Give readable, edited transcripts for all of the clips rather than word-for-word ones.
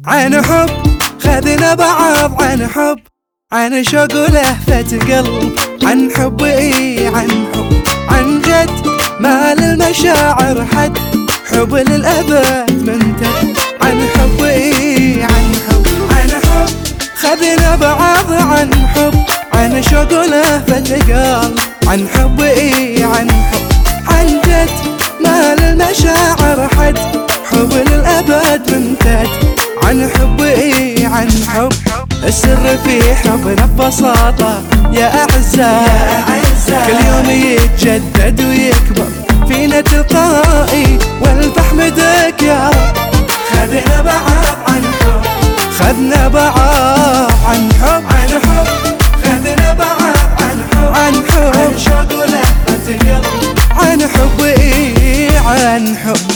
عن حب خذنا بعض، عن حب، عن شوق ولهفة قلب، عن حب عن حب، عن جد ما للمشاعر حد، حب للأبد ممتد، عن حب عن حب، عن حب خذنا بعض، عن حب، عن شوق ولهفة قلب، عن حب عن حب، عن جد ما للمشاعر حد، حب للأبد ممتد، عن حب عن حب. السر في حبنا ببساطة يا أعزاء، كل يوم يتجدد ويكبر فينا تلقائي، والفحمدك يا رب. خذنا بعض عن حب، خذنا بعض عن حب، عن حب خذنا بعض عن حب، عن حب، عن شوق ولهفة قلب، عن حب عن حب.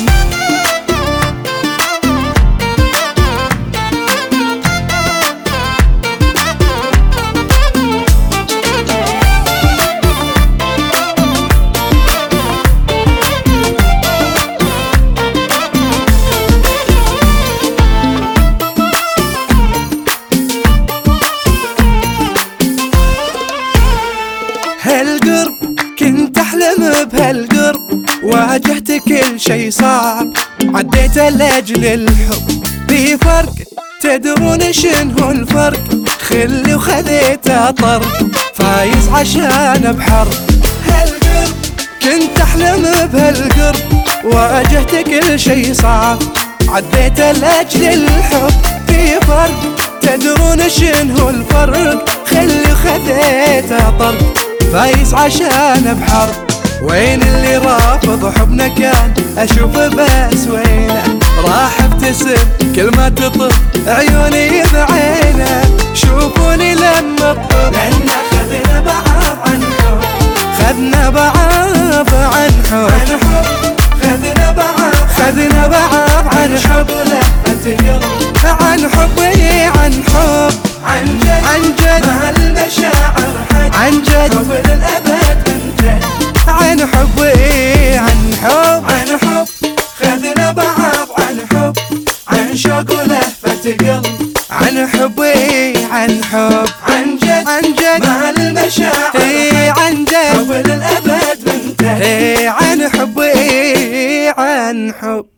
هالقرب كنت أحلم بهالقرب، واجهت كل شي صعب، عديت لأجل الحب. في فرق تدرون شنو الفرق؟ خلي وخذيته طرق، فايز عشان بحرب. هالقرب كنت أحلم بهالقرب، واجهت كل شي صعب، عديت لأجل الحب. في فرق تدرون شنو الفرق؟ خلي وخذيته طرق، فايز عشان بحرب. وين اللي رافض حبنا كان اشوف بس وينه، راح ابتسم كل ما تطب عيوني بعينه. شوفوني لما اطب، لان خذنا بعض عن حب، خذنا بعض عن حب، عن حب خذنا بعض، خذنا بعض عن حب ولهفة قلب، عن حب عن حب، عن جد عن جد مع المشاعر حد، عن جد حب للأبد ممتد، عن حب عن حب، عن حب خذنا بعض عن حب، عن شوق ولهفة قلب، عن حب عن حب، عن جد عن جد مع المشاعر عن جد حب للأبد ممتد، عن حب عن حب.